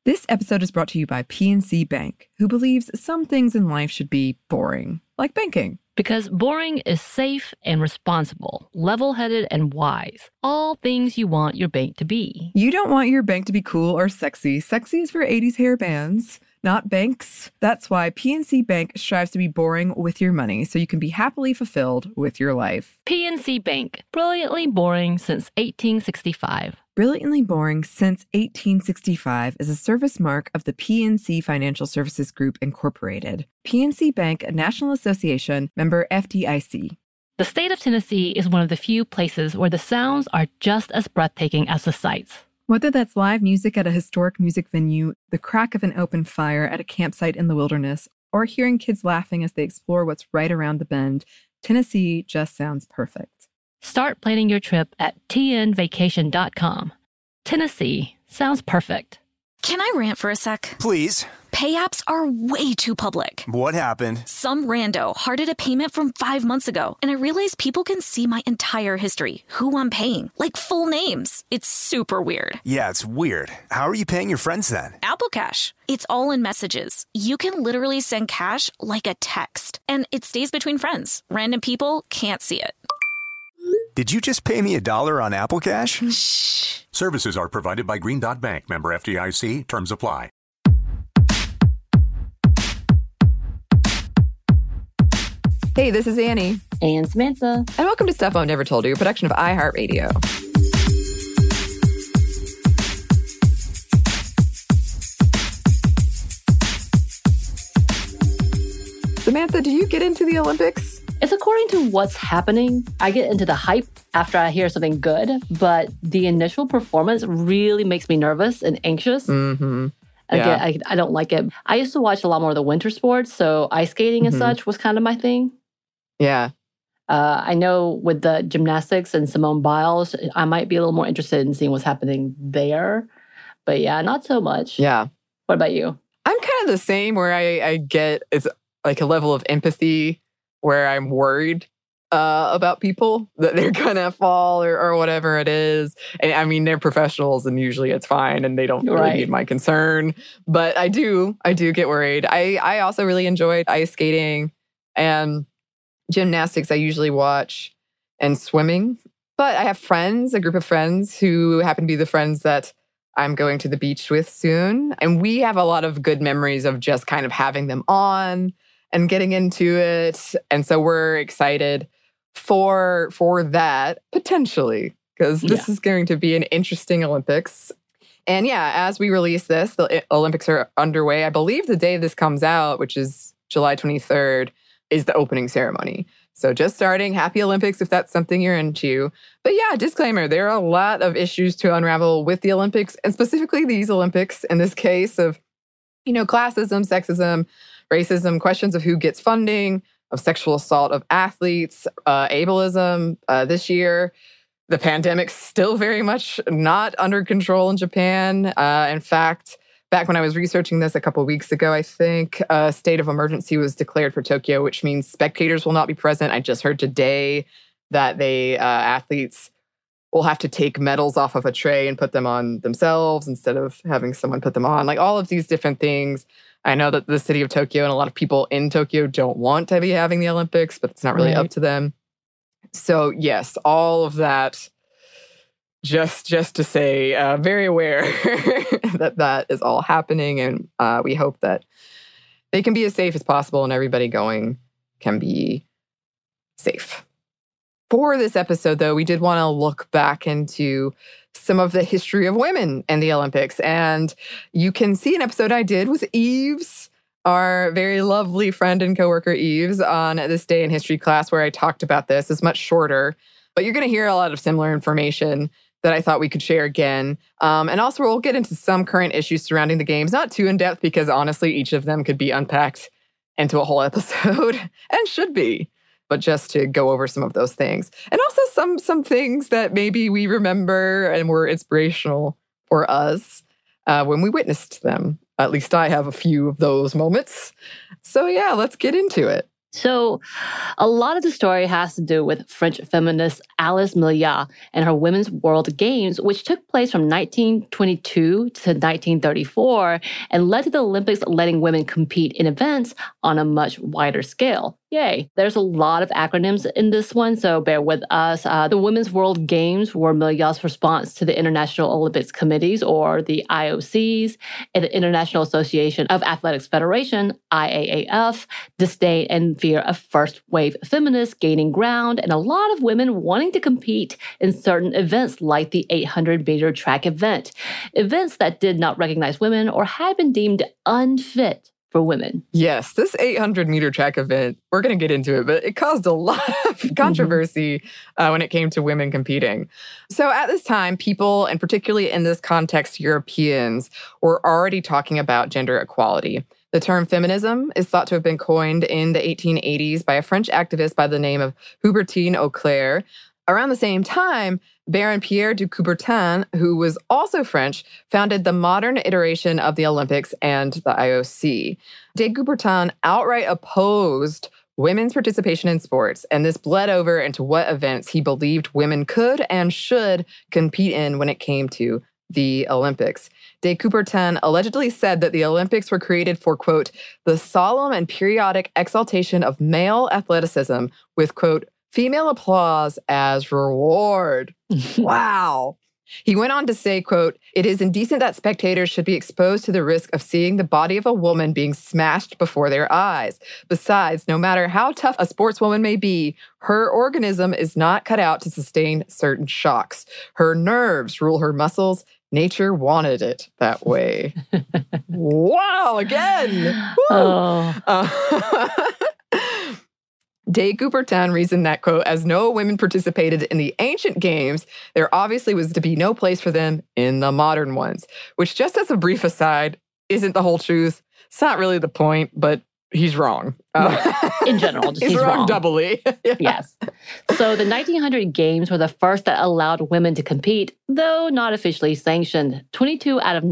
This episode is brought to you by PNC Bank, who believes some things in life should be boring, like banking. Because boring is safe and responsible, level-headed and wise. All things you want your bank to be. You don't want your bank to be cool or sexy. Sexy is for 80s hair bands, not banks. That's why PNC Bank strives to be boring with your money so you can be happily fulfilled with your life. PNC Bank, brilliantly boring since 1865. Brilliantly Boring Since 1865 is a service mark of the PNC Financial Services Group, Incorporated. PNC Bank, a National Association, member FDIC. The state of Tennessee is one of the few places where the sounds are just as breathtaking as the sights. Whether that's live music at a historic music venue, the crack of an open fire at a campsite in the wilderness, or hearing kids laughing as they explore what's right around the bend, Tennessee just sounds perfect. Start planning your trip at tnvacation.com. Tennessee sounds perfect. Can I rant for a sec? Please. Pay apps are way too public. What happened? Some rando hearted a payment from 5 months ago, and I realized people can see my entire history, who I'm paying, like full names. It's super weird. Yeah, it's weird. How are you paying your friends then? Apple Cash. It's all in messages. You can literally send cash like a text, and it stays between friends. Random people can't see it. Did you just pay me $1 on Apple Cash? Shh. Services are provided by Green Dot Bank, member FDIC. Terms apply. Hey, this is Annie. And Samantha. And welcome to Stuff Mom Never Told You, a production of iHeartRadio. Samantha, do you get into the Olympics? It's according to what's happening. I get into the hype after I hear something good, but the initial performance really makes me nervous and anxious. Mm-hmm. Yeah. I don't like it. I used to watch a lot more of the winter sports, so ice skating and such was kind of my thing. Yeah. I know with the gymnastics and Simone Biles, I might be a little more interested in seeing what's happening there. But yeah, not so much. Yeah. What about you? I'm kind of the same where I get it's like a level of empathy where I'm worried about people that they're gonna fall or whatever it is. And I mean, they're professionals and usually it's fine and they don't really need my concern. But I do get worried. I also really enjoyed ice skating and gymnastics. I usually watch and swimming. But I have friends, a group of friends who happen to be the friends that I'm going to the beach with soon. And we have a lot of good memories of just kind of having them on and getting into it. And so we're excited for that, potentially, because this is going to be an interesting Olympics. And yeah, as we release this, the Olympics are underway. I believe the day this comes out, which is July 23rd, is the opening ceremony. So just starting. Happy Olympics if that's something you're into. But yeah, disclaimer, there are a lot of issues to unravel with the Olympics, and specifically these Olympics in this case of, classism, sexism, racism, questions of who gets funding, of sexual assault of athletes, ableism this year. The pandemic's still very much not under control in Japan. In fact, back when I was researching this a couple of weeks ago, I think a state of emergency was declared for Tokyo, which means spectators will not be present. I just heard today that athletes will have to take medals off of a tray and put them on themselves instead of having someone put them on. Like all of these different things. I know that the city of Tokyo and a lot of people in Tokyo don't want to be having the Olympics, but it's not really up to them. So yes, all of that, just to say, very aware that is all happening. And we hope that they can be as safe as possible and everybody going can be safe. For this episode, though, we did want to look back into some of the history of women in the Olympics. And you can see an episode I did with Eves, our very lovely friend and coworker Eves, on This Day in History class where I talked about this. It's much shorter, but you're going to hear a lot of similar information that I thought we could share again. And also we'll get into some current issues surrounding the games, not too in-depth because honestly, each of them could be unpacked into a whole episode and should be. But just to go over some of those things. And also some things that maybe we remember and were inspirational for us when we witnessed them. At least I have a few of those moments. So yeah, let's get into it. So a lot of the story has to do with French feminist Alice Milliat and her Women's World Games, which took place from 1922 to 1934 and led to the Olympics letting women compete in events on a much wider scale. Yay. There's a lot of acronyms in this one, so bear with us. The Women's World Games were Milliat's response to the International Olympics Committees, or the IOCs, and the International Association of Athletics Federation, IAAF, disdain and fear of first-wave feminists gaining ground, and a lot of women wanting to compete in certain events like the 800-meter track event, events that did not recognize women or had been deemed unfit for women. Yes, this 800-meter track event, we're going to get into it, but it caused a lot of controversy when it came to women competing. So at this time, people, and particularly in this context, Europeans, were already talking about gender equality. The term feminism is thought to have been coined in the 1880s by a French activist by the name of Hubertine Auclair. Around the same time, Baron Pierre de Coubertin, who was also French, founded the modern iteration of the Olympics and the IOC. De Coubertin outright opposed women's participation in sports, and this bled over into what events he believed women could and should compete in when it came to the Olympics. De Coubertin allegedly said that the Olympics were created for, quote, the solemn and periodic exaltation of male athleticism with, quote, female applause as reward. Wow. He went on to say, quote, it is indecent that spectators should be exposed to the risk of seeing the body of a woman being smashed before their eyes. Besides, no matter how tough a sportswoman may be, her organism is not cut out to sustain certain shocks. Her nerves rule her muscles. Nature wanted it that way. Wow, again. De Coubertin reasoned that, quote, as no women participated in the ancient games, there obviously was to be no place for them in the modern ones, which, just as a brief aside, isn't the whole truth. It's not really the point, but he's wrong. In general, just he's wrong doubly. Yeah. Yes. So the 1900 games were the first that allowed women to compete, though not officially sanctioned. 22 out of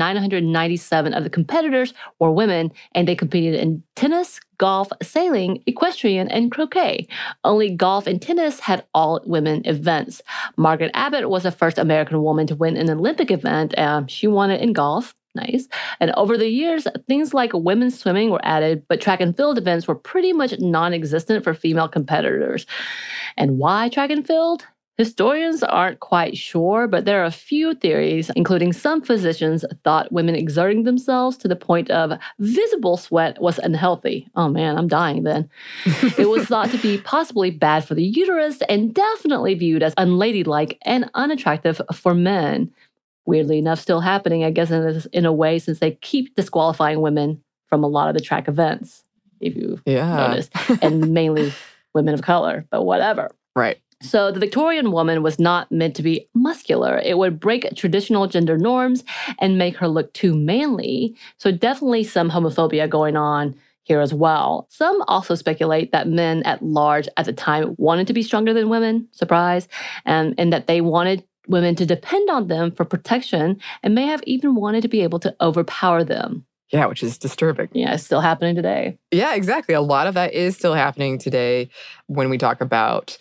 997 of the competitors were women, and they competed in tennis, golf, sailing, equestrian, and croquet. Only golf and tennis had all-women events. Margaret Abbott was the first American woman to win an Olympic event, and she won it in golf. Nice. And over the years, things like women's swimming were added, but track and field events were pretty much non-existent for female competitors. And why track and field? Historians aren't quite sure, but there are a few theories, including some physicians thought women exerting themselves to the point of visible sweat was unhealthy. Oh man, I'm dying then. It was thought to be possibly bad for the uterus and definitely viewed as unladylike and unattractive for men. Weirdly enough, still happening, I guess, in a way, since they keep disqualifying women from a lot of the track events, if you noticed, and mainly women of color, but whatever. Right. So the Victorian woman was not meant to be muscular. It would break traditional gender norms and make her look too manly. So definitely some homophobia going on here as well. Some also speculate that men at large at the time wanted to be stronger than women, surprise, and that they wanted women to depend on them for protection and may have even wanted to be able to overpower them. Yeah, which is disturbing. Yeah, it's still happening today. Yeah, exactly. A lot of that is still happening today when we talk about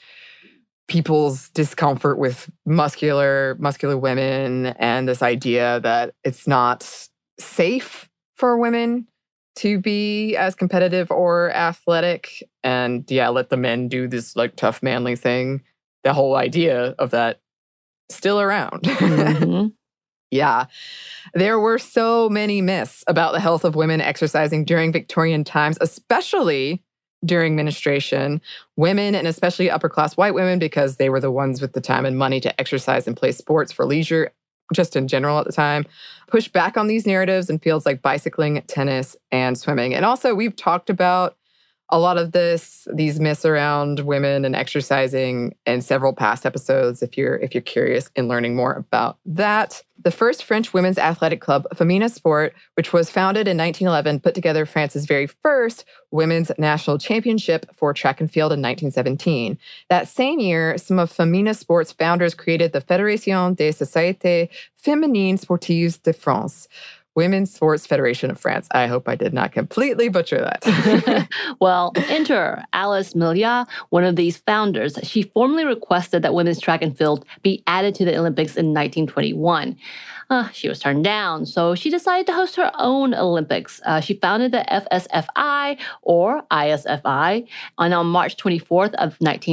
people's discomfort with muscular women and this idea that it's not safe for women to be as competitive or athletic. And yeah, let the men do this like tough manly thing. The whole idea of that still around. Mm-hmm. Yeah. There were so many myths about the health of women exercising during Victorian times, especially during menstruation. Women, and especially upper-class white women, because they were the ones with the time and money to exercise and play sports for leisure, just in general at the time, pushed back on these narratives in fields like bicycling, tennis, and swimming. And also, we've talked about a lot of these myths around women and exercising in several past episodes, if you're curious in learning more about that. The first French women's athletic club, Femina Sport, which was founded in 1911, put together France's very first women's national championship for track and field in 1917. That same year, some of Femina Sport's founders created the Fédération des Sociétés Féminines Sportives de France, Women's Sports Federation of France. I hope I did not completely butcher that. Well, enter Alice Milliat, one of these founders. She formally requested that women's track and field be added to the Olympics in 1921. She was turned down, so she decided to host her own Olympics. She founded the FSFI, or ISFI, and on March 24th of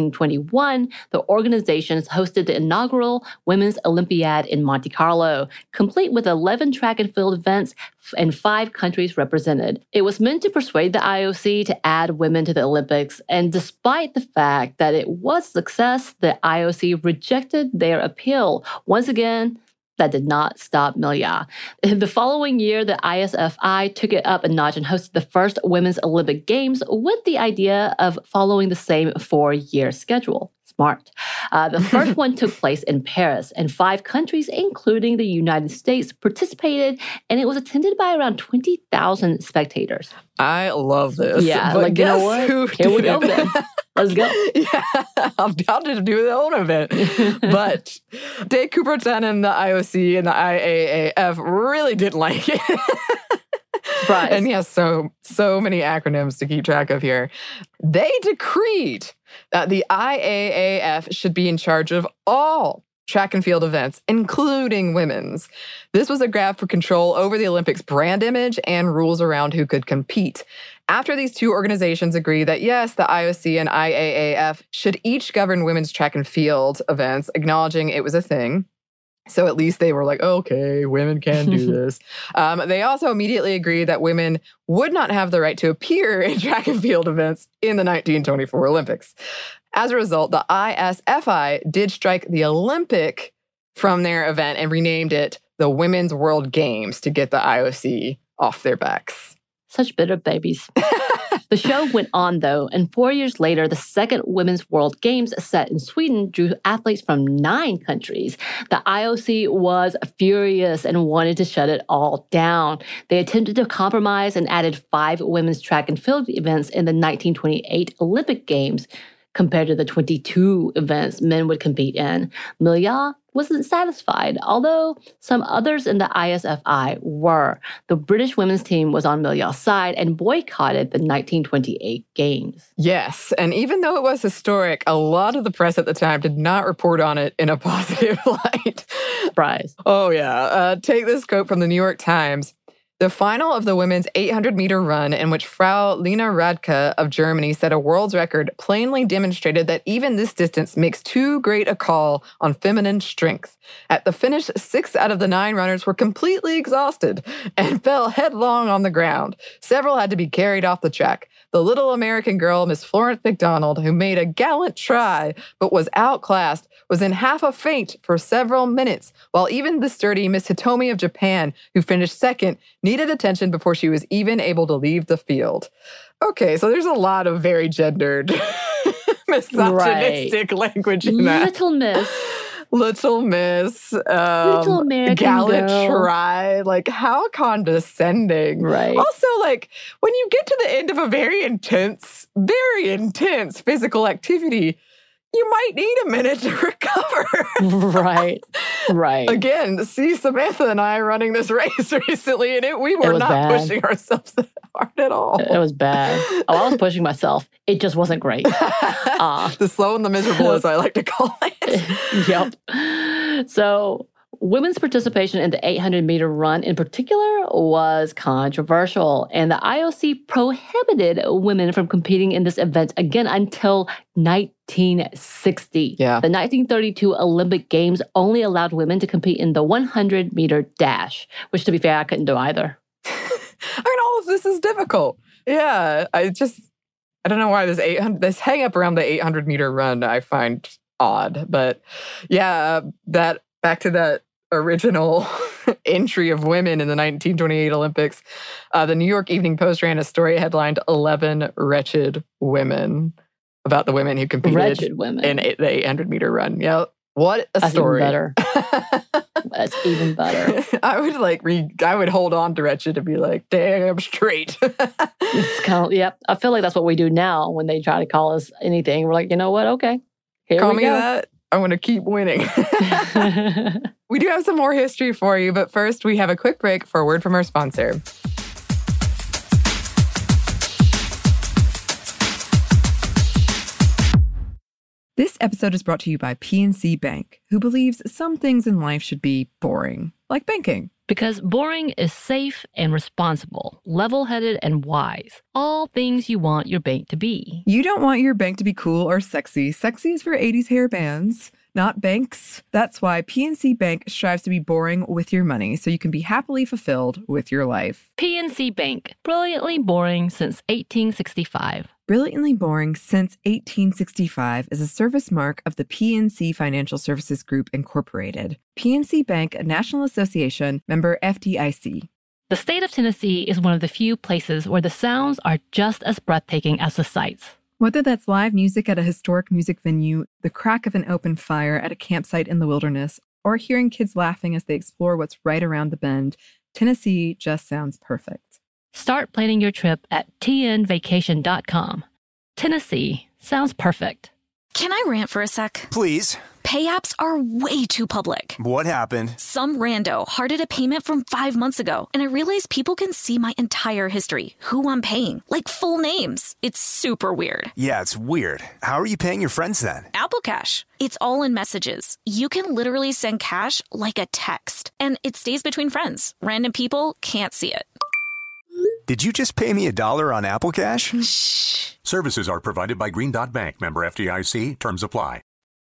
1921, the organization hosted the inaugural Women's Olympiad in Monte Carlo, complete with 11 track and field events and 5 countries represented. It was meant to persuade the IOC to add women to the Olympics, and despite the fact that it was a success, the IOC rejected their appeal. Once again, that did not stop Milliat. The following year, the ISFI took it up a notch and hosted the first Women's Olympic Games with the idea of following the same 4-year schedule. Smart. The first one took place in Paris, and 5 countries, including the United States, participated, and it was attended by around 20,000 spectators. I love this. Yeah, but like, you know what? Here we go then. Let's go. Yeah, I'm down to do the own event. But De Coubertin and the IOC and the IAAF really didn't like it. Surprise. And yes, so many acronyms to keep track of here. They decreed that the IAAF should be in charge of all track and field events, including women's. This was a grab for control over the Olympics brand image and rules around who could compete. After these two organizations agreed that, yes, the IOC and IAAF should each govern women's track and field events, acknowledging it was a thing. So at least they were like, okay, women can do this. They also immediately agreed that women would not have the right to appear in track and field events in the 1924 Olympics. As a result, the ISFI did strike the Olympic from their event and renamed it the Women's World Games to get the IOC off their backs. Such bitter babies. The show went on, though, and 4 years later, the second Women's World Games set in Sweden drew athletes from 9 countries. The IOC was furious and wanted to shut it all down. They attempted to compromise and added 5 women's track and field events in the 1928 Olympic Games, compared to the 22 events men would compete in. Milliat wasn't satisfied, although some others in the ISFI were. The British women's team was on Milliat's side and boycotted the 1928 Games. Yes, and even though it was historic, a lot of the press at the time did not report on it in a positive light. Surprise. Oh, yeah. Take this quote from the New York Times. The final of the women's 800-meter run, in which Frau Lena Radke of Germany set a world's record, plainly demonstrated that even this distance makes too great a call on feminine strength. At the finish, 6 out of the 9 runners were completely exhausted and fell headlong on the ground. Several had to be carried off the track. The little American girl, Miss Florence McDonald, who made a gallant try but was outclassed, was in half a faint for several minutes, while even the sturdy Miss Hitomi of Japan, who finished second, needed attention before she was even able to leave the field. Okay, so there's a lot of very gendered, misogynistic language in that. Little Miss. Little Miss. Little American gallant girl. Try. Like, how condescending. Right. Also, like, when you get to the end of a very intense physical activity, you might need a minute to recover. Right. Again, see Samantha and I running this race recently, and we were not bad. pushing ourselves that hard at all. It was bad. Oh, I was pushing myself. It just wasn't great. The slow and the miserable, as I like to call it. Yep. So women's participation in the 800-meter run in particular was controversial, and the IOC prohibited women from competing in this event again until 1960. Yeah. The 1932 Olympic Games only allowed women to compete in the 100-meter dash, which, to be fair, I couldn't do either. I mean, all of this is difficult. Yeah, I don't know why this hang up around the 800-meter run I find odd, but yeah, back to that original entry of women in the 1928 Olympics, the New York Evening Post ran a story headlined 11 Wretched Women about the women who competed in the 800-meter run. Yeah, what a story. That's even better. I would hold on to Wretched and be like, damn straight. It's kind of, yep. I feel like that's what we do now when they try to call us anything. We're like, you know what? Okay. Here Call we me go. that? I'm going to keep winning. We do have some more history for you, but first we have a quick break for a word from our sponsor. This episode is brought to you by PNC Bank, who believes some things in life should be boring, like banking. Because boring is safe and responsible, level-headed and wise. All things you want your bank to be. You don't want your bank to be cool or sexy. Sexy is for 80s hair bands, not banks. That's why PNC Bank strives to be boring with your money so you can be happily fulfilled with your life. PNC Bank, brilliantly boring since 1865. Brilliantly Boring Since 1865 is a service mark of the PNC Financial Services Group, Incorporated. PNC Bank, a National Association, member FDIC. The state of Tennessee is one of the few places where the sounds are just as breathtaking as the sights. Whether that's live music at a historic music venue, the crack of an open fire at a campsite in the wilderness, or hearing kids laughing as they explore what's right around the bend, Tennessee just sounds perfect. Start planning your trip at tnvacation.com. Tennessee sounds perfect. Can I rant for a sec? Please. Pay apps are way too public. What happened? Some rando hearted a payment from 5 months ago, and I realized people can see my entire history, who I'm paying, like full names. It's super weird. Yeah, it's weird. How are you paying your friends then? Apple Cash. It's all in messages. You can literally send cash like a text, and it stays between friends. Random people can't see it. Did you just pay me $1 on Apple Cash? Shh. Services are provided by Green Dot Bank, member FDIC. Terms apply.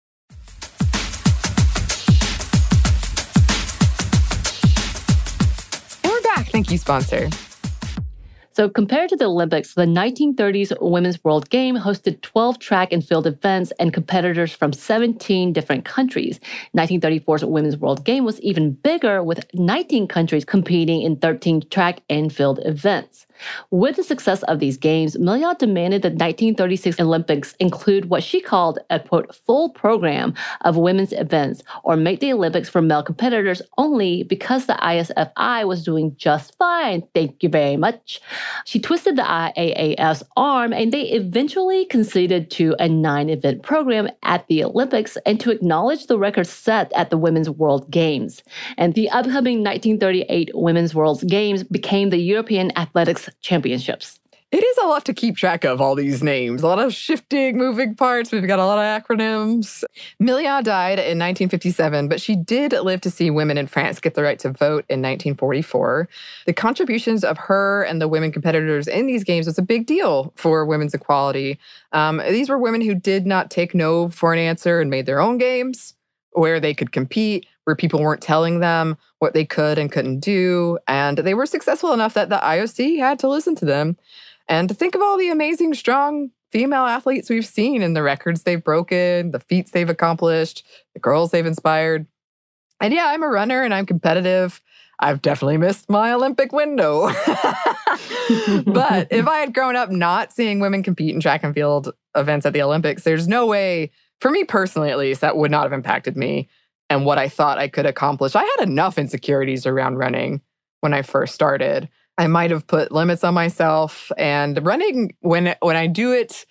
We're back. Thank you, sponsor. So compared to the Olympics, the 1930s Women's World Game hosted 12 track and field events and competitors from 17 different countries. 1934's Women's World Game was even bigger, with 19 countries competing in 13 track and field events. With the success of these games, Milliot demanded the 1936 Olympics include what she called a, quote, full program of women's events, or make the Olympics for male competitors only, because the ISFI was doing just fine. Thank you very much. She twisted the IAAF's arm, and they eventually conceded to a 9-event program at the Olympics and to acknowledge the record set at the Women's World Games. And the upcoming 1938 Women's World Games became the European Athletics Championships. It is a lot to keep track of, all these names. A lot of shifting, moving parts. We've got a lot of acronyms. Milliot died in 1957, but she did live to see women in France get the right to vote in 1944. The contributions of her and the women competitors in these games was a big deal for women's equality. These were women who did not take no for an answer and made their own games where they could compete, where people weren't telling them what they could and couldn't do. And they were successful enough that the IOC had to listen to them. And to think of all the amazing, strong female athletes we've seen and the records they've broken, the feats they've accomplished, the girls they've inspired. And yeah, I'm a runner and I'm competitive. I've definitely missed my Olympic window. But if I had grown up not seeing women compete in track and field events at the Olympics, there's no way, for me personally at least, that would not have impacted me and what I thought I could accomplish. I had enough insecurities around running when I first started. I might have put limits on myself, and running, when I do it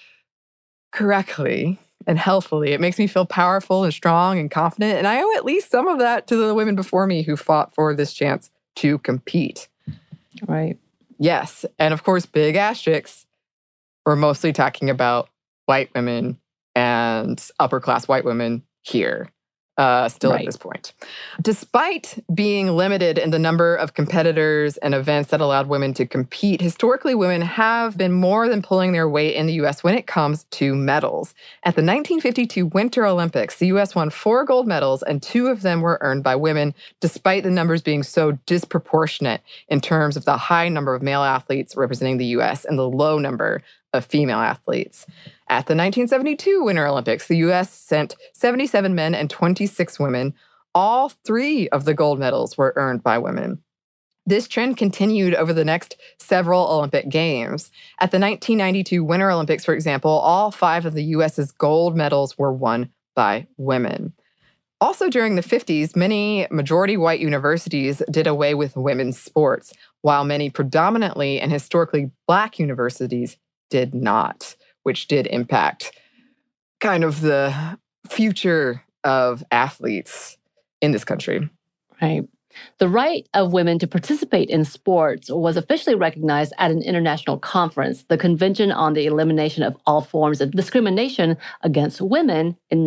correctly and healthfully, it makes me feel powerful and strong and confident. And I owe at least some of that to the women before me who fought for this chance to compete. Right. Yes. And of course, big asterisks, we're mostly talking about white women and upper class white women here. Still Right. At this point. Despite being limited in the number of competitors and events that allowed women to compete, historically women have been more than pulling their weight in the U.S. when it comes to medals. At the 1952 Winter Olympics, the U.S. won 4 gold medals, and 2 of them were earned by women, despite the numbers being so disproportionate in terms of the high number of male athletes representing the U.S. and the low number of female athletes. At the 1972 Winter Olympics, the U.S. sent 77 men and 26 women. All 3 of the gold medals were earned by women. This trend continued over the next several Olympic Games. At the 1992 Winter Olympics, for example, all 5 of the U.S.'s gold medals were won by women. Also during the 50s, many majority white universities did away with women's sports, while many predominantly and historically Black universities did not, which did impact kind of the future of athletes in this country. Right. The right of women to participate in sports was officially recognized at an international conference, the Convention on the Elimination of All Forms of Discrimination Against Women in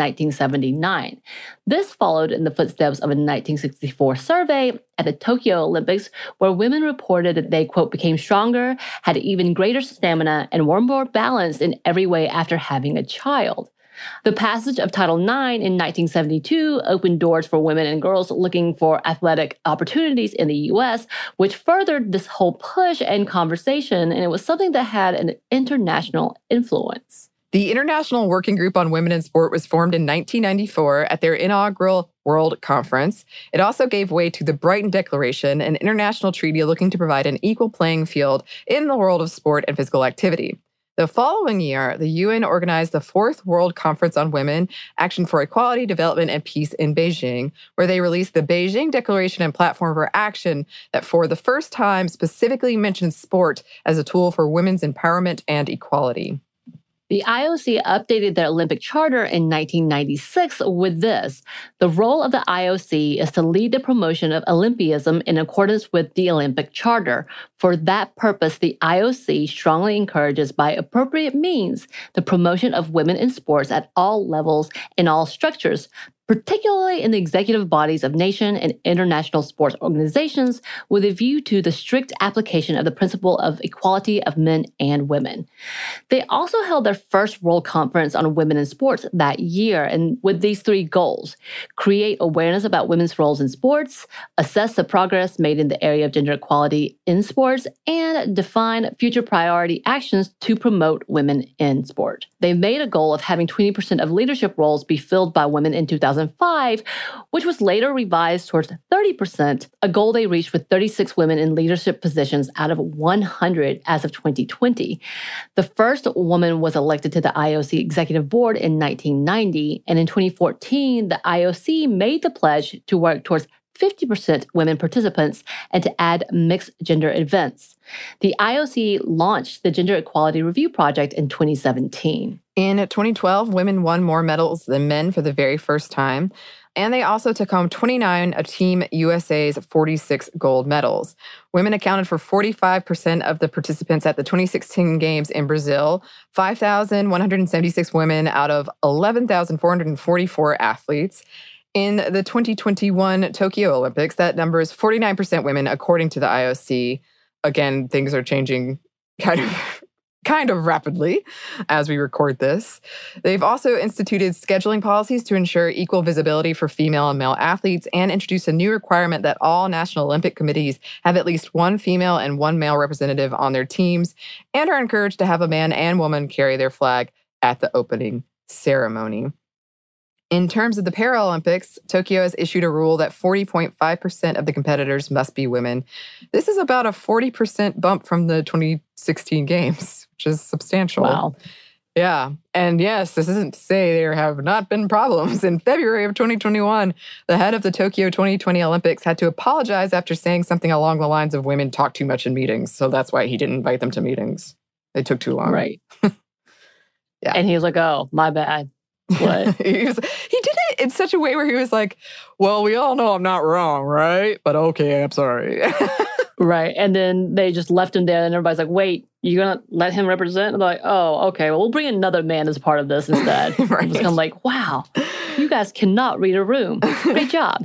1979. This followed in the footsteps of a 1964 survey at the Tokyo Olympics, where women reported that they, quote, became stronger, had even greater stamina, and were more balanced in every way after having a child. The passage of Title IX in 1972 opened doors for women and girls looking for athletic opportunities in the U.S., which furthered this whole push and conversation, and it was something that had an international influence. The International Working Group on Women in Sport was formed in 1994 at their inaugural World Conference. It also gave way to the Brighton Declaration, an international treaty looking to provide an equal playing field in the world of sport and physical activity. The following year, the UN organized the Fourth World Conference on Women, Action for Equality, Development, and Peace in Beijing, where they released the Beijing Declaration and Platform for Action that for the first time specifically mentions sport as a tool for women's empowerment and equality. The IOC updated their Olympic charter in 1996 with this. The role of the IOC is to lead the promotion of Olympism in accordance with the Olympic Charter. For that purpose, the IOC strongly encourages, by appropriate means, the promotion of women in sports at all levels and all structures, particularly in the executive bodies of nation and international sports organizations, with a view to the strict application of the principle of equality of men and women. They also held their first World Conference on Women in Sports that year, and with these three goals: create awareness about women's roles in sports, assess the progress made in the area of gender equality in sports, and define future priority actions to promote women in sport. They made a goal of having 20% of leadership roles be filled by women in 2005, which was later revised towards 30%, a goal they reached with 36 women in leadership positions out of 100 as of 2020. The first woman was elected to the IOC Executive Board in 1990, and in 2014, the IOC made the pledge to work towards 50% women participants and to add mixed gender events. The IOC launched the Gender Equality Review Project in 2017. In 2012, women won more medals than men for the very first time, and they also took home 29 of Team USA's 46 gold medals. Women accounted for 45% of the participants at the 2016 Games in Brazil, 5,176 women out of 11,444 athletes. In the 2021 Tokyo Olympics, that number is 49% women, according to the IOC. Again, things are changing kind of rapidly as we record this. They've also instituted scheduling policies to ensure equal visibility for female and male athletes and introduced a new requirement that all National Olympic Committees have at least one female and one male representative on their teams and are encouraged to have a man and woman carry their flag at the opening ceremony. In terms of the Paralympics, Tokyo has issued a rule that 40.5% of the competitors must be women. This is about a 40% bump from the 2016 Games, which is substantial. Wow. Yeah. And yes, this isn't to say there have not been problems. In February of 2021, the head of the Tokyo 2020 Olympics had to apologize after saying something along the lines of women talk too much in meetings. So that's why he didn't invite them to meetings. They took too long. Right. Yeah. And he was like, oh, my bad. What? He did it in such a way where he was like, well, we all know I'm not wrong, right? But okay, I'm sorry. Right. And then they just left him there and everybody's like, wait, you're going to let him represent? And they're like, oh, okay, well, we'll bring another man as part of this instead. Right. It's kind of like, wow, you guys cannot read a room. Great job.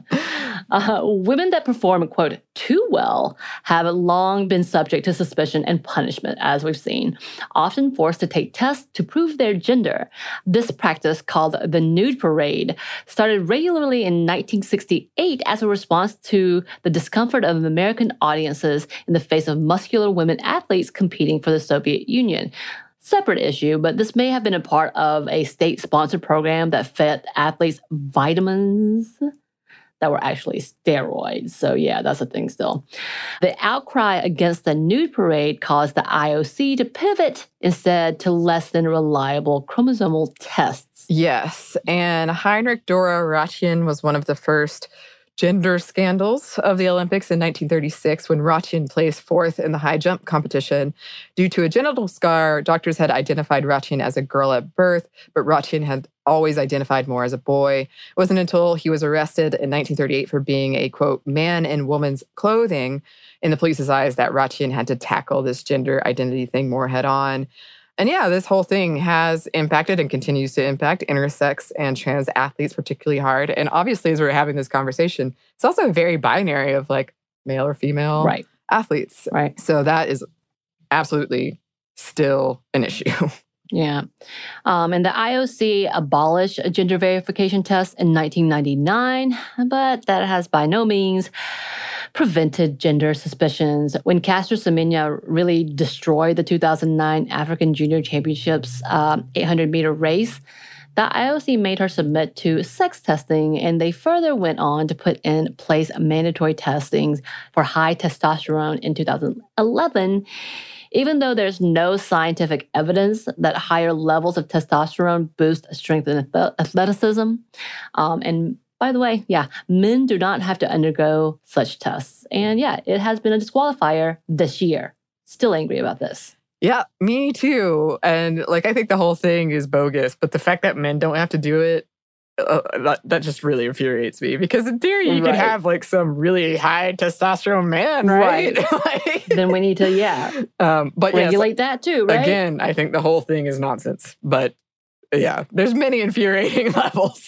Women that perform, quote, too well have long been subject to suspicion and punishment, as we've seen, often forced to take tests to prove their gender. This practice, called the nude parade, started regularly in 1968 as a response to the discomfort of American audiences in the face of muscular women athletes competing for the Soviet Union. Separate issue, but this may have been a part of a state-sponsored program that fed athletes vitamins that were actually steroids. So yeah, that's a thing still. The outcry against the nude parade caused the IOC to pivot instead to less than reliable chromosomal tests. Yes, and Heinrich Dora Ratjen was one of the first gender scandals of the Olympics in 1936 when Ratjen placed fourth in the high jump competition. Due to a genital scar, doctors had identified Ratjen as a girl at birth, but Ratjen had always identified more as a boy. It wasn't until he was arrested in 1938 for being a, quote, man in woman's clothing in the police's eyes that Ratchin had to tackle this gender identity thing more head on. And yeah, this whole thing has impacted and continues to impact intersex and trans athletes particularly hard. And obviously, as we're having this conversation, it's also very binary of like male or female athletes. Right. So that is absolutely still an issue. Yeah. And the IOC abolished a gender verification test in 1999, but that has by no means prevented gender suspicions. When Caster Semenya really destroyed the 2009 African Junior Championships 800-meter race, the IOC made her submit to sex testing, and they further went on to put in place mandatory testings for high testosterone in 2011, even though there's no scientific evidence that higher levels of testosterone boost strength and athleticism. And by the way, men do not have to undergo such tests. And it has been a disqualifier this year. Still angry about this. Yeah, me too. And I think the whole thing is bogus, but the fact that men don't have to do it, that just really infuriates me. Because in theory, you could have some really high testosterone man, right? Then we need to, but regulate that too, right? Again, I think the whole thing is nonsense. But there's many infuriating levels.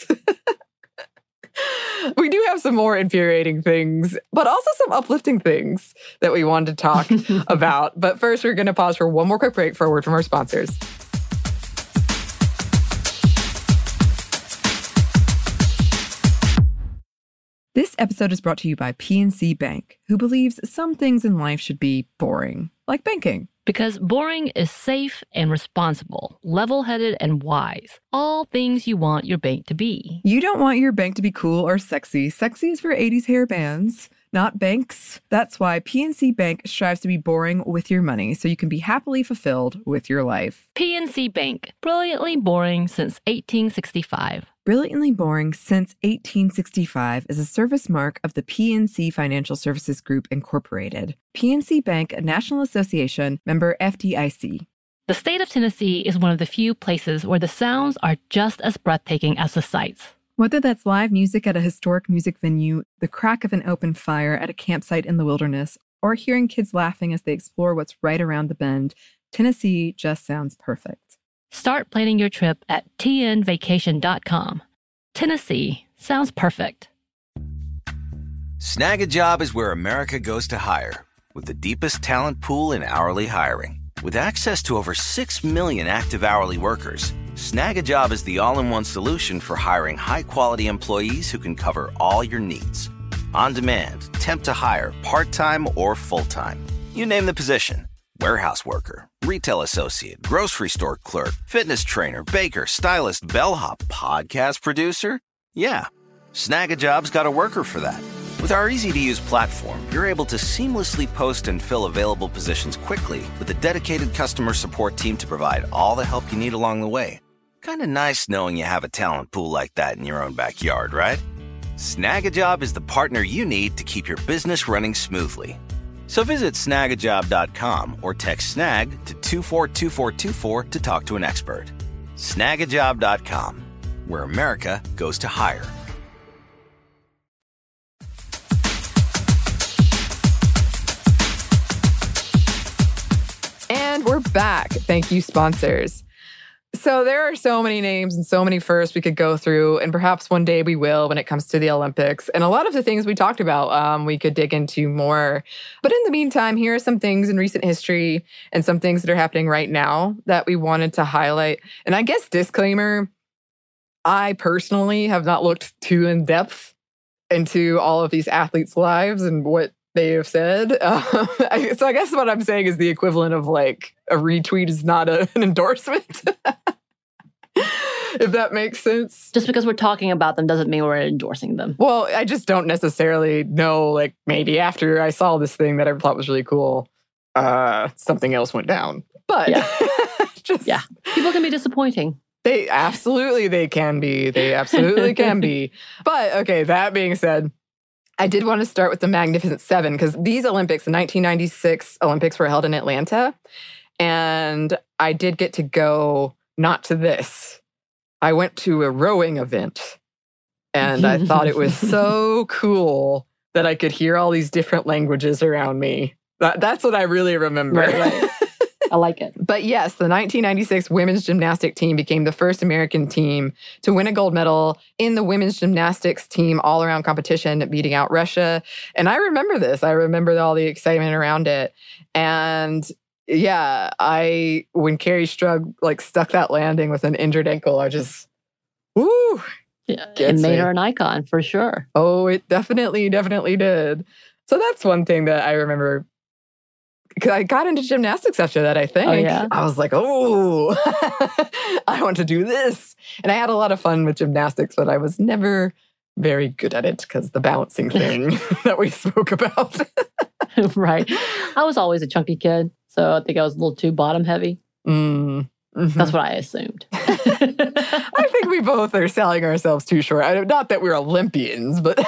We do have some more infuriating things, but also some uplifting things that we wanted to talk about. But first, we're going to pause for one more quick break for a word from our sponsors. This episode is brought to you by PNC Bank, who believes some things in life should be boring, like banking. Because boring is safe and responsible, level-headed and wise. All things you want your bank to be. You don't want your bank to be cool or sexy. Sexy is for 80s hair bands, not banks. That's why PNC Bank strives to be boring with your money so you can be happily fulfilled with your life. PNC Bank, brilliantly boring since 1865. Brilliantly Boring Since 1865 is a service mark of the PNC Financial Services Group, Incorporated. PNC Bank, a National Association, member FDIC. The state of Tennessee is one of the few places where the sounds are just as breathtaking as the sights. Whether that's live music at a historic music venue, the crack of an open fire at a campsite in the wilderness, or hearing kids laughing as they explore what's right around the bend, Tennessee just sounds perfect. Start planning your trip at tnvacation.com. Tennessee sounds perfect. Snag a Job is where America goes to hire, with the deepest talent pool in hourly hiring. With access to over 6 million active hourly workers, Snag a Job is the all-in-one solution for hiring high-quality employees who can cover all your needs. On demand, temp to hire, part-time or full-time. You name the position. Warehouse worker, retail associate, grocery store clerk, fitness trainer, baker, stylist, bellhop, podcast producer. Yeah, Snag a Job's got a worker for that. With our easy-to-use platform, you're able to seamlessly post and fill available positions quickly with a dedicated customer support team to provide all the help you need along the way. Kind of nice knowing you have a talent pool like that in your own backyard, right? Snag a Job is the partner you need to keep your business running smoothly. So visit snagajob.com or text SNAG to 242424 to talk to an expert. Snagajob.com, where America goes to hire. And we're back. Thank you, sponsors. So there are so many names and so many firsts we could go through, and perhaps one day we will when it comes to the Olympics. And a lot of the things we talked about, we could dig into more. But in the meantime, here are some things in recent history and some things that are happening right now that we wanted to highlight. And I guess disclaimer, I personally have not looked too in depth into all of these athletes' lives and what they have said. So I guess what I'm saying is the equivalent of a retweet is not an endorsement. If that makes sense. Just because we're talking about them doesn't mean we're endorsing them. Well, I just don't necessarily know, maybe after I saw this thing that I thought was really cool, something else went down. But people can be disappointing. They can be. They absolutely can be. But okay, that being said, I did want to start with the Magnificent Seven because these Olympics, the 1996 Olympics, were held in Atlanta. And I did get to go not to this, I went to a rowing event and I thought it was so cool that I could hear all these different languages around me. That's what I really remember. Right. I like it. But yes, the 1996 women's gymnastic team became the first American team to win a gold medal in the women's gymnastics team all-around competition, beating out Russia. And I remember this. I remember all the excitement around it. And yeah, when Carrie Strug stuck that landing with an injured ankle, I just, woo! Yeah, it made her an icon for sure. Oh, it definitely did. So that's one thing that I remember. Because I got into gymnastics after that, I think. Oh, yeah? I was like, oh, I want to do this. And I had a lot of fun with gymnastics, but I was never very good at it because the balancing thing that we spoke about. Right. I was always a chunky kid, so I think I was a little too bottom heavy. Mm-hmm. That's what I assumed. I think we both are selling ourselves too short. Not that we're Olympians, but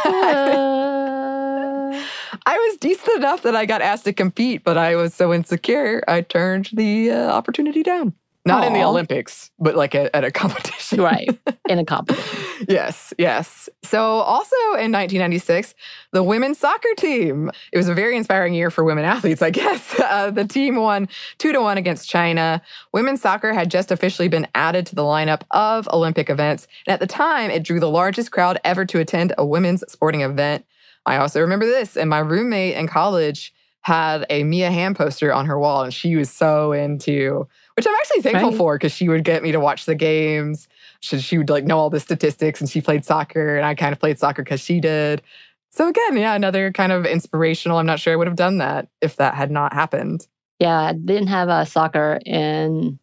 I was decent enough that I got asked to compete, but I was so insecure, I turned the opportunity down. Not in the Olympics, but at a competition. Right, in a competition. Yes. So also in 1996, the women's soccer team. It was a very inspiring year for women athletes, I guess. The team won 2-1 against China. Women's soccer had just officially been added to the lineup of Olympic events. And at the time, it drew the largest crowd ever to attend a women's sporting event. I also remember this, and my roommate in college had a Mia Hamm poster on her wall, and she was so into, which I'm actually thankful for, because she would get me to watch the games. She would know all the statistics, and she played soccer, and I kind of played soccer because she did. So again, yeah, another kind of inspirational. I'm not sure I would have done that if that had not happened. Yeah, I didn't have soccer in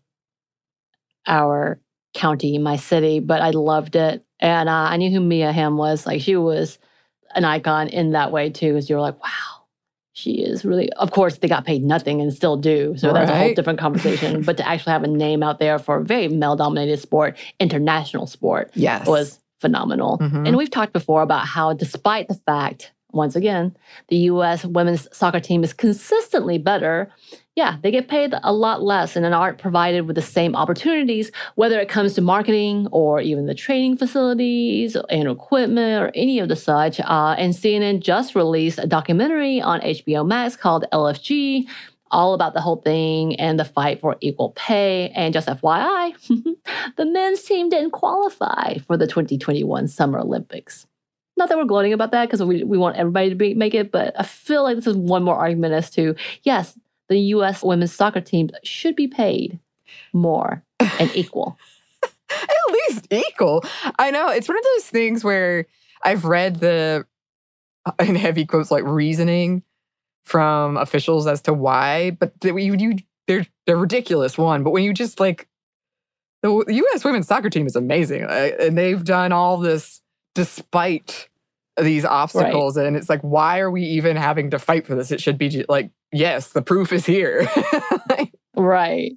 our county, my city, but I loved it. And I knew who Mia Hamm was. She was an icon in that way too, because you're like, wow, she is really, of course, they got paid nothing and still do. So that's a whole different conversation. But to actually have a name out there for a very male-dominated sport, international sport, was phenomenal. Mm-hmm. And we've talked before about how despite the fact, once again, the U.S. women's soccer team is consistently better, they get paid a lot less and aren't provided with the same opportunities, whether it comes to marketing or even the training facilities and equipment or any of the such. And CNN just released a documentary on HBO Max called LFG, all about the whole thing and the fight for equal pay. And just FYI, the men's team didn't qualify for the 2021 Summer Olympics. Not that we're gloating about that because we want everybody to make it, but I feel like this is one more argument as to, yes, the U.S. women's soccer team should be paid more and equal. At least equal. I know. It's one of those things where I've read in heavy quotes, reasoning from officials as to why, but they're ridiculous, one. But when you just the U.S. women's soccer team is amazing. And they've done all this despite these obstacles. Right. And it's why are we even having to fight for this? It should be yes, the proof is here. Right.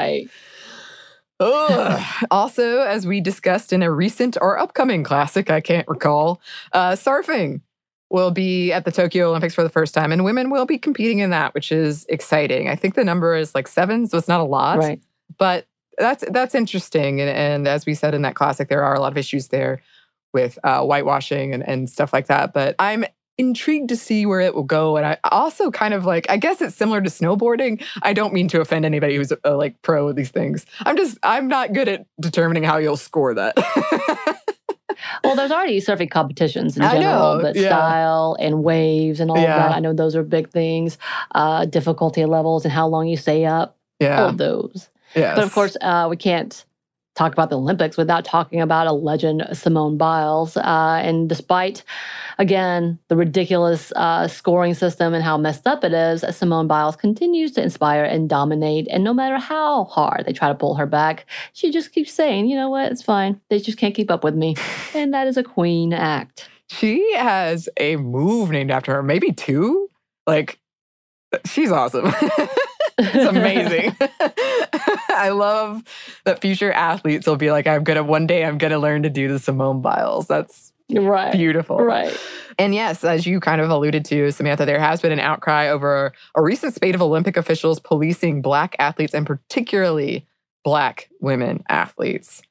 Also, as we discussed in a recent or upcoming classic, I can't recall, surfing will be at the Tokyo Olympics for the first time, and women will be competing in that, which is exciting. I think the number is 7, so it's not a lot. Right. But that's interesting. And as we said in that classic, there are a lot of issues there with whitewashing and stuff like that. But I'm intrigued to see where it will go. And I also kind of I guess it's similar to snowboarding. I don't mean to offend anybody who's a pro with these things. I'm not good at determining how you'll score that. Well, there's already surfing competitions in general, but style and waves and all of that. I know those are big things. Difficulty levels and how long you stay up. Yeah. All of those. Yes. But of course, we can't talk about the Olympics without talking about a legend, Simone Biles. And despite, again, the ridiculous scoring system and how messed up it is, Simone Biles continues to inspire and dominate. And no matter how hard they try to pull her back, she just keeps saying, you know what, it's fine. They just can't keep up with me. And that is a queen act. She has a move named after her, maybe 2. She's awesome. It's amazing. I love that future athletes will be one day I'm going to learn to do the Simone Biles. That's beautiful. Right. And yes, as you kind of alluded to, Samantha, there has been an outcry over a recent spate of Olympic officials policing Black athletes and particularly Black women athletes.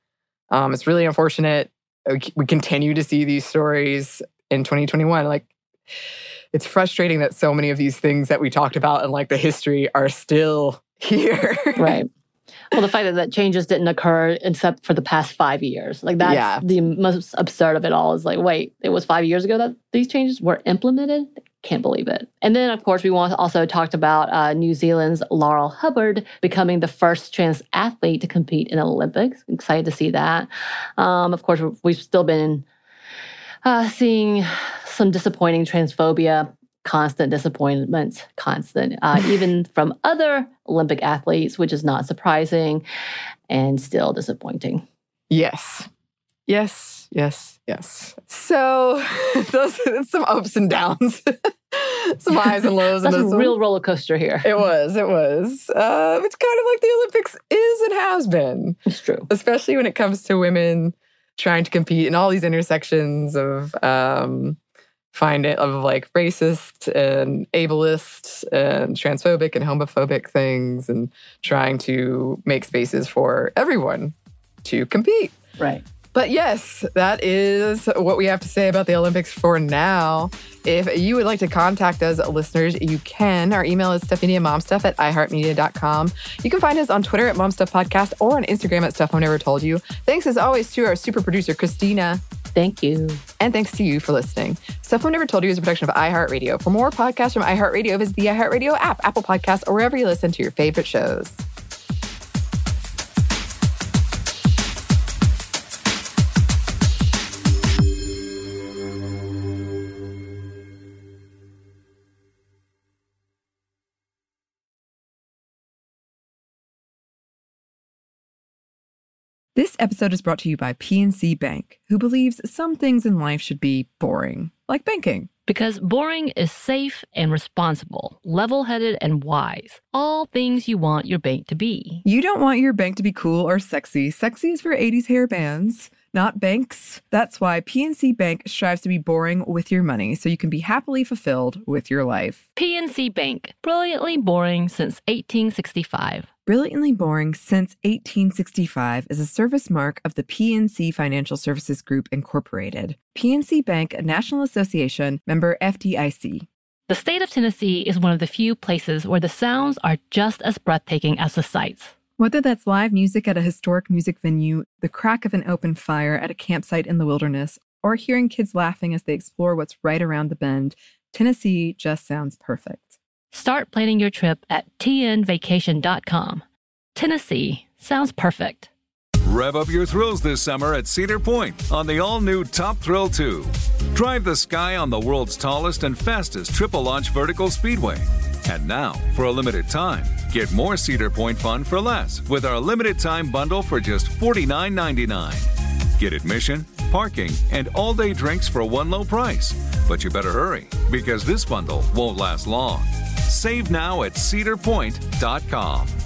It's really unfortunate. We continue to see these stories in 2021. Like, it's frustrating that so many of these things that we talked about in like the history are still here. Right. Well, the fact that changes didn't occur except for the past 5 years. Like, that's the most absurd of it all, is like, wait, it was 5 years ago that these changes were implemented? Can't believe it. And then, of course, we also talked about New Zealand's Laurel Hubbard becoming the first trans athlete to compete in the Olympics. Excited to see that. Of course, we've still been seeing some disappointing transphobia, constant disappointments, even from other Olympic athletes, which is not surprising and still disappointing. Yes. So those some ups and downs, some highs and lows. That's a real roller coaster here. It was. It's kind of like the Olympics is and has been. It's true. Especially when it comes to women trying to compete in all these intersections of like racist and ableist and transphobic and homophobic things, and trying to make spaces for everyone to compete. Right. But yes, that is what we have to say about the Olympics for now. If you would like to contact us, listeners, you can. Our email is StephanieandMomStuff@iHeartMedia.com. You can find us on Twitter at MomStuffPodcast or on Instagram at Stuff I've Never Told You. Thanks as always to our super producer, Christina. Thank you. And thanks to you for listening. Stuff I've Never Told You is a production of iHeartRadio. For more podcasts from iHeartRadio, visit the iHeartRadio app, Apple Podcasts, or wherever you listen to your favorite shows. This episode is brought to you by PNC Bank, who believes some things in life should be boring, like banking. Because boring is safe and responsible, level-headed and wise. All things you want your bank to be. You don't want your bank to be cool or sexy. Sexy is for 80s hair bands, not banks. That's why PNC Bank strives to be boring with your money so you can be happily fulfilled with your life. PNC Bank, brilliantly boring since 1865. Brilliantly Boring Since 1865 is a service mark of the PNC Financial Services Group, Incorporated. PNC Bank, a National Association, member FDIC. The state of Tennessee is one of the few places where the sounds are just as breathtaking as the sights. Whether that's live music at a historic music venue, the crack of an open fire at a campsite in the wilderness, or hearing kids laughing as they explore what's right around the bend, Tennessee just sounds perfect. Start planning your trip at tnvacation.com. Tennessee sounds perfect. Rev up your thrills this summer at Cedar Point on the all-new Top Thrill 2. Drive the sky on the world's tallest and fastest triple-launch vertical speedway. And now, for a limited time, get more Cedar Point fun for less with our limited-time bundle for just $49.99. Get admission, parking, and all-day drinks for one low price. But you better hurry, because this bundle won't last long. Save now at cedarpoint.com.